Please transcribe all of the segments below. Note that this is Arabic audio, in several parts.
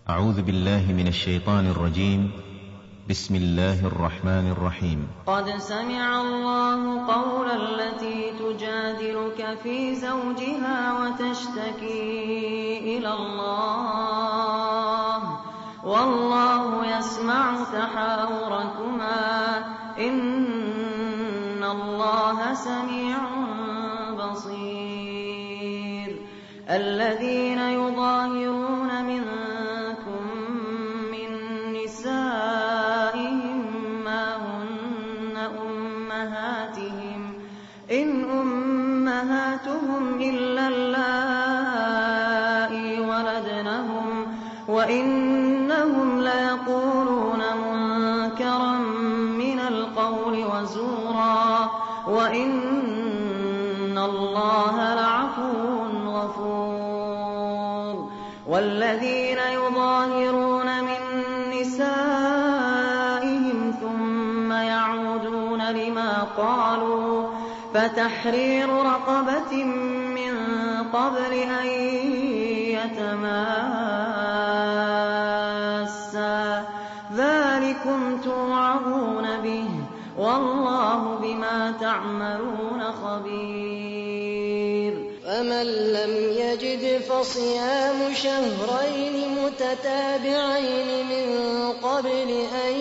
أعوذ بالله من الشيطان الرجيم. بسم الله الرحمن الرحيم. قد سمع الله قول التي تجادلك في زوجها وتشتكي إلى الله والله يسمع تحاوركما إن الله سميع بصير. الذين يظاهرون منكم من نسائهم ما هن أمهاتهم إن أمهاتهم إلا اللائي ولدنهم وإنهم ليقولون منكرا من القول وزورا وإن الله لعفو غفور. والذين يظاهرون من نسائهم ثم يعودون لما قالوا فتحرير رقبة من قبل أن يتماسا ذلكم توعظون به والله بما تعملون خبير. فمن لم يجد فصيام شهرين متتابعين من قبل أن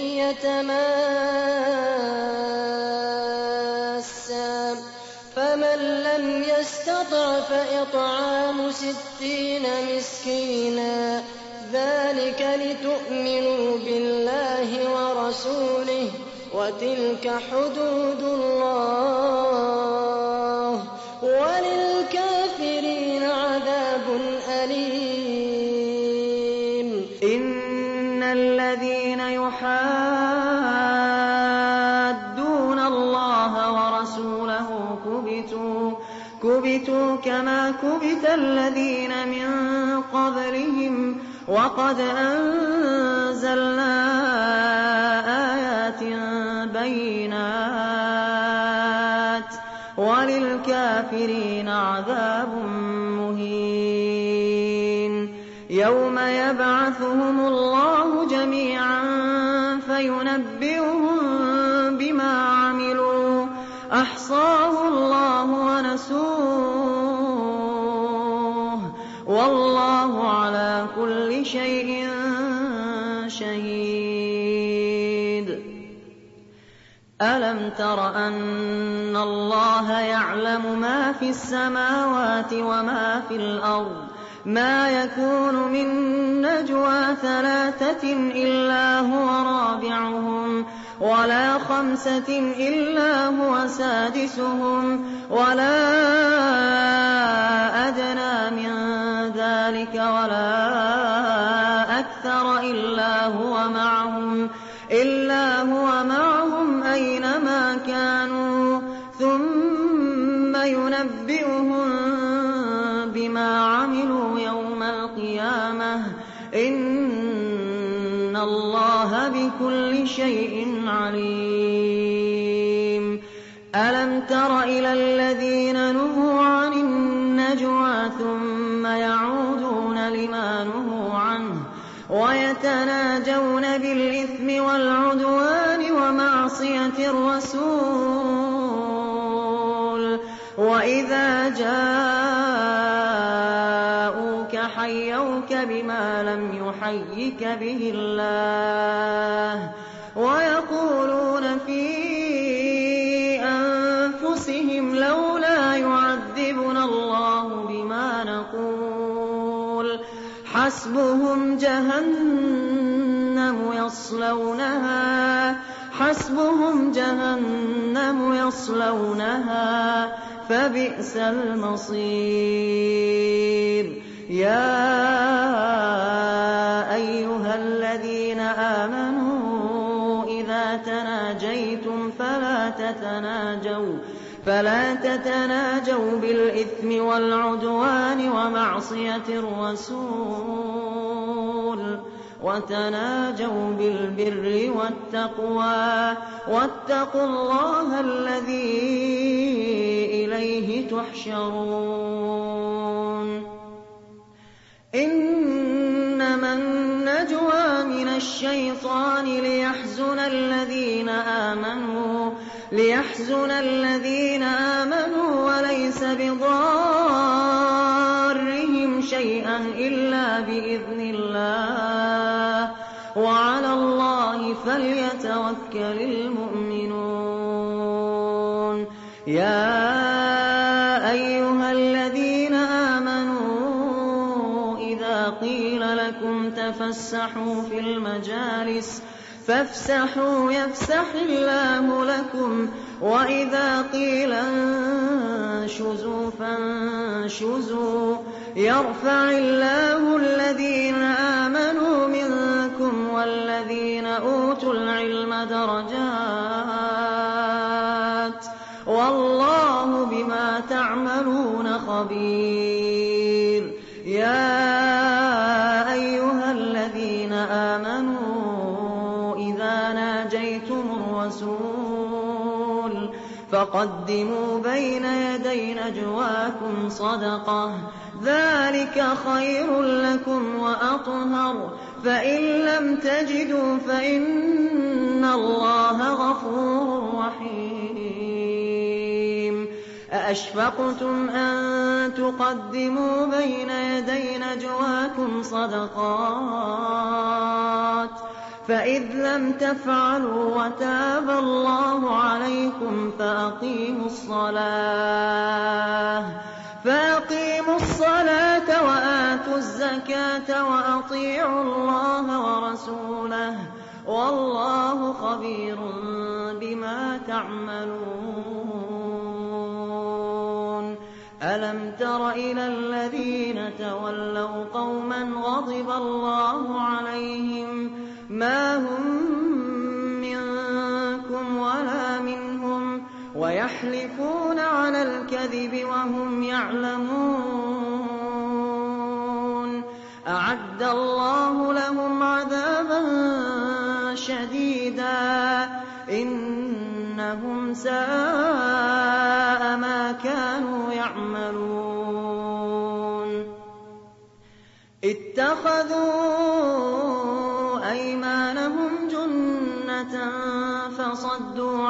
يتماسا فمن لم يستطع فإطعام 60 مسكينا ذلك لتؤمنوا بالله ورسوله وتلك حدود الله وللكافرين عذاب أليم. إن الذين يحادون الله ورسوله كبتوا كما كبت الذين من قبلهم وقد أنزلنا آيات بينات وللكافرين عذاب مهين. يوم يبعثهم الله جميعا فينبئهم بما عملوا أحصاه الله ونسوه والله على كل شيء شهيد. ألم تر أن الله يعلم ما في السماوات وما في الأرض ما يكون من نجوى 3 إلا هو رابعهم ولا 5 إلا هو سادسهم ولا أدنى من ذلك ولا أكثر إلا هو معهم أينما كانوا ثم ينبئهم بما عملوا يوم القيامة إن الله بكل شيء عليم. ألم تر إلى الذين نهوا عن النجوى ثم يعودون لما نهوا عنه ويتناجون بالإثم والعدوان ومعصية الرسول وإذا جاءوك حيوك بما لم يحيك به الله ويقولون في أنفسهم لولا يعذبنا الله بما نقول حسبهم جهنم يصلونها فبئس المصير. يا أيها الذين آمنوا إذا تناجيتم فلا تتناجوا بالإثم والعدوان ومعصية الرسول وتناجوا بالبر والتقوى واتقوا الله الذي إليه تحشرون. إنما الشيطان ليحزن الذين آمنوا وليس بضارهم شيئا إلا بإذن الله وعلى الله فليتوكل المؤمنون. يا أيها الذين آمنوا إذا قيل لكم تفسحوا في المجالس فافسحوا يفسح الله لكم، وإذا قيل انشزوا فانشزوا يرفع الله الذين آمنوا منكم والذين أوتوا العلم درجات، والله بما تعملون خبير. يا أيها الذين آمنوا إذا ناجيتم الرسول فقدموا بين يدي نجواكم صدقة، ذلك خير لكم وأطهر، فإن لم تجدوا فإن الله غفور رحيم. أأشفقتم أن تقدموا بين يدي نجواكم صدقات فإذ لم تفعلوا وتاب الله عليكم فأقيموا الصلاة وآتوا الزكاة وأطيعوا الله ورسوله، والله خبير بما تعملون. ألم تر إلى الذين تولوا قوما غضب الله عليهم ما هم منكم ولا منهم ويحلفون على الكذب وهم يعلمون، أعد الله لهم عذابا شديدا إنهم ساء ما كانوا يعملون. اتخذوا أيمانهم جنة فصدوا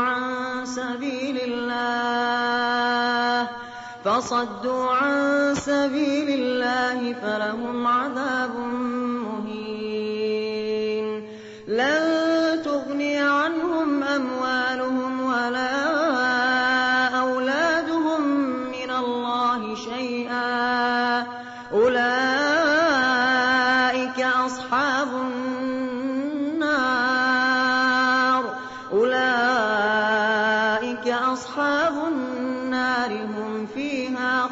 عن سبيل الله فلهم عذاب مهين. لن تغني عنهم أموالهم ولا أولادهم من الله شيئا، أولئك أصحاب النار هم فيها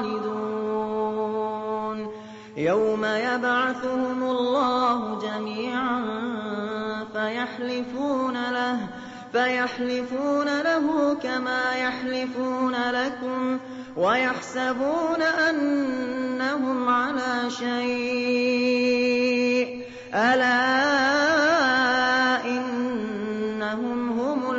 خالدون. يوم يبعثهم الله جميعا فيحلفون له كما يحلفون لكم ويحسبون أنهم على شيء، ألا إنهم هم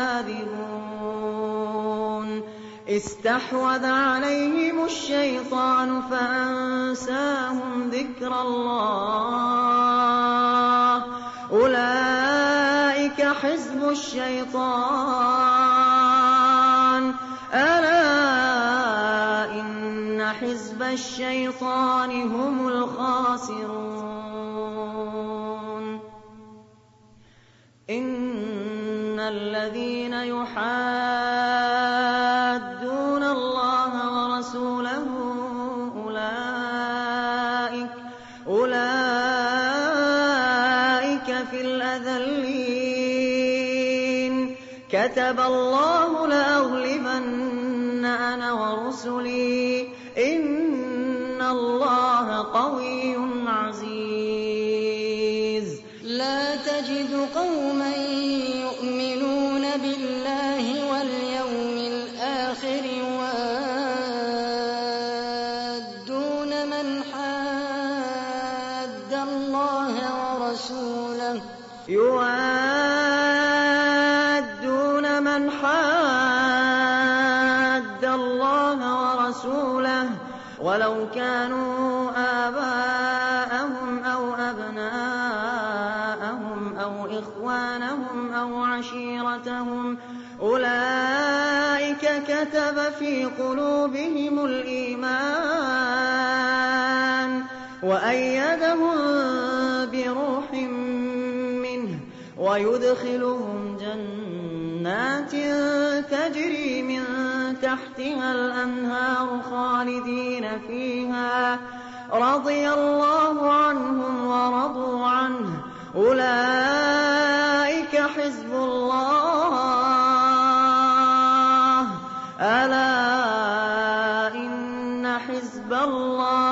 الكاذبون. استحوذ عليهم الشيطان فأنساهم ذكر الله، أولئك حزب الشيطان، ألا إن حزب الشيطان هم الخاسرون. إن الذين يحادون الله ورسوله أولئك في الأذلين. كتب الله لأغلبن أنا ورسلي إن الله قوي عزيز. لا تجد قوما يؤمنون بالله واليوم الآخر يوادون من حاد الله ورسوله ولو كانوا آباءهم أو أبناءهم إخوانهم أو عشيرتهم أولئك كتب في قلوبهم الإيمان وأيدهم بروح منه ويدخلهم جنات تجري من تحتها الأنهار خالدين فيها رضي الله عنهم ورضوا عنه أولئك حزب الله ألا إن حزب الله